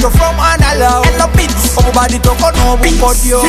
ghetto from Analo. And no beats, everybody talk on no bukodio.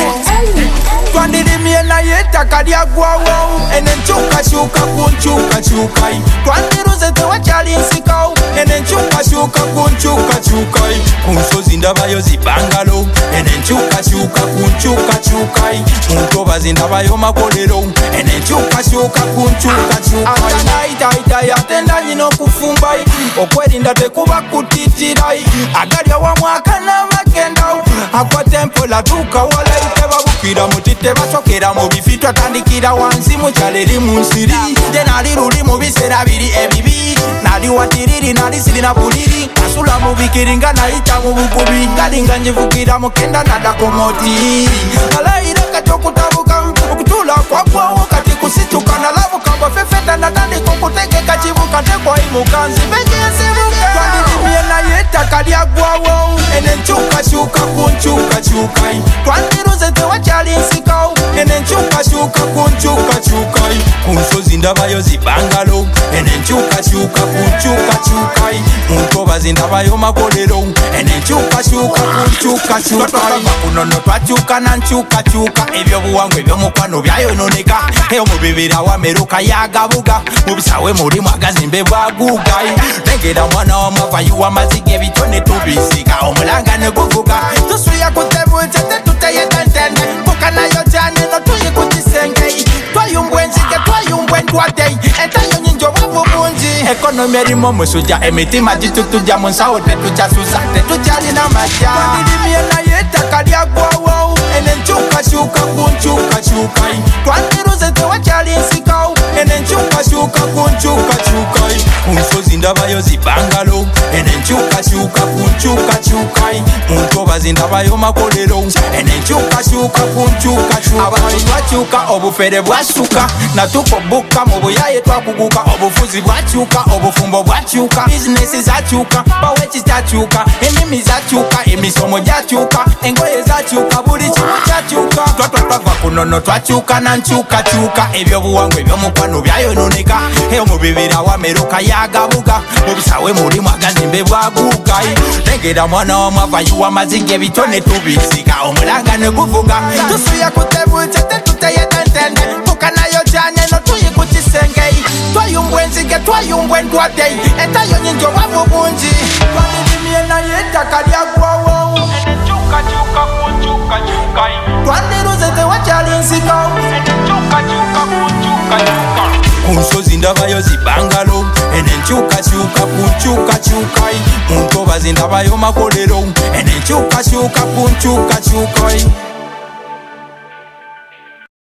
Twandiri miena yeta kadia guau. And then chuka kunchuka chukai. Twandiruze te wachali nsikau. And then chuka kunchuka chukai. Kunsozi ndabayo zibangalo. And then chuka kunchuka chukai. Muntoba zindabayo makolero. And then chuka kunchuka chukai. Ita yatenda nyino kufumbai. Okwerinda tekuba kutitirai. Agaria wa mwaka na makenda. Akwa tempo la tuka wala iteba bukira mutite basokera mu bifito atandikira wansi mu chaleri munsiri. Denali ruli mu bisera biri ebibi. Nali watiriri nali sirina buliri. Asula mu bikiringa na ita mu bukubi. Galinga njivukira mukenda nada komoti. Alaira katokutabuka okutula kwa kwa kati kusituka na lavu kamba fefeta na tandi kukutegeka chibuka tekwa imukanzi bejesebuka. Twandiri miena yeta kadia guau. Enen chuka kunchuka chukai. Twandiruze te wachali nsikau. Enen chuka kunchuka chukai. Kunsozi ndabayo zibangalo. Enen chuka kunchuka chukai. Muntoba zindabayo makolero. Enen chuka kunchuka chukai. Kunono twachuka na nchuka chuka. Ebyo buwangu ebyo mukwano byayononeka. Eyo mubibira wa meruka yagabuga. Mubisawe muri mwagazimbe bwagugai. Nengera mwana wa mavayu wa mazige bitone tubisika. Omulanga neguvuga. Tusuya kutebuche tetuteye tentende. Kukana yo jane no tuyi kutisenge. Twayumbwenzige twayumbwendwadei. Entayo nyinjo wavu bunji. Ekonomi erimo musuja emitima jitutuja munsao tetuja susa tetuja lina maja. Twandiri miena yeta kadia guau. Enen chuka kunchuka chukai. Twandiruze te wachali nsikau. Enen chuka kunchuka chukai. Kunsozi ndabayo zibangalo. Enen chuka kunchuka chukai. Muntoba zindabayo makolero. Enen chuka kunchuka chukai. Abantu twachuka obufere bwasuka. Natuko buka mu buyaye twakuguka. Obufuzi bwachuka obufumbo bwachuka. Business zachuka bawechi zachuka. Emimi zachuka emisomo zachuka. Engoye zachuka buli chimu chachuka. Twatwa kunono twachuka na nchuka chuka. Ebyo buwangu ebyo mukwano byayononeka. Eyo mubibira wa meruka yagabuga. Mubisawe muri mwagazimbe bwagugai. Nengera mwana wa mavayu wa mazinge bitone tubisika. Omulanga neguvuga. Tusuya kutebuche tetuteye tentende. Kukana yo jane no tuyi kutisenge. Twayumbwenzige twayumbwendwadei. Entayo nyinjo wavu bunji. Twandiri miena yeta kadia guau. Chuka kunchuka chukai. Twandiruze te wachali nsikau. Chuka kunchuka chukai. Kunsozi ndabayo zibangalo. Enen chuka kunchuka chukai. Muntoba zindabayo makolero. Enen chuka kunchuka chukai.